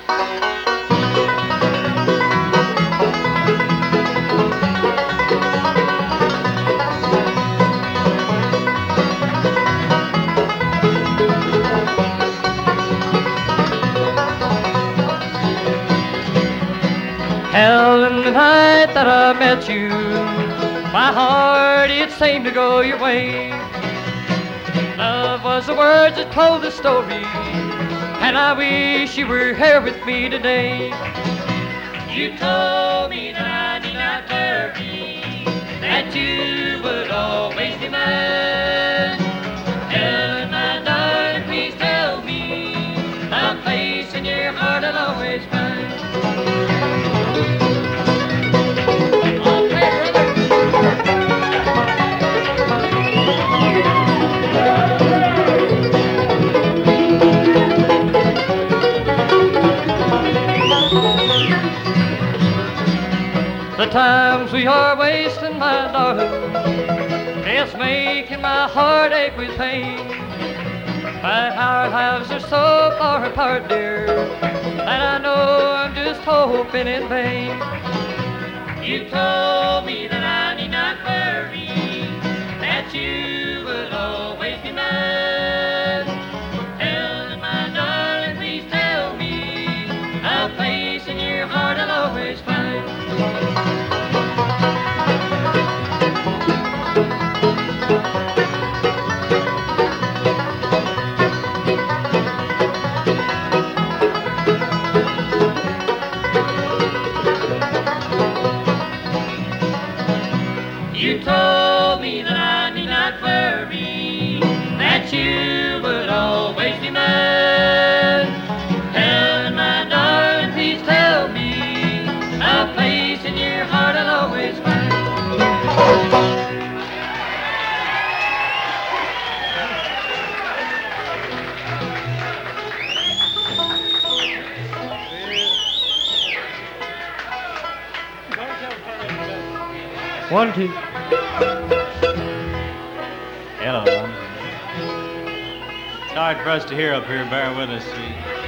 Helen, the night that I met you, my heart, it seemed to go your way. Love was the words that told the story, and I wish you were here with me today. You told me that I need not worry, that you would always be mine. Helen, my darling, please tell me a place in your heart I'll always find. The times we are wasting, my darling, it's making my heart ache with pain. But our lives are so far apart, dear, that I know I'm just hoping in vain. You told me that I need not worry, that you would always be mine. Helen, my darling, please tell me a place in your heart I'll always find. You told me that I need not worry, that you would always be mine. Helen, my darling, please tell me a place in your heart I'll always find. One, two. Hello, Lon. It's hard for us to hear up here. Bear with us, sweet.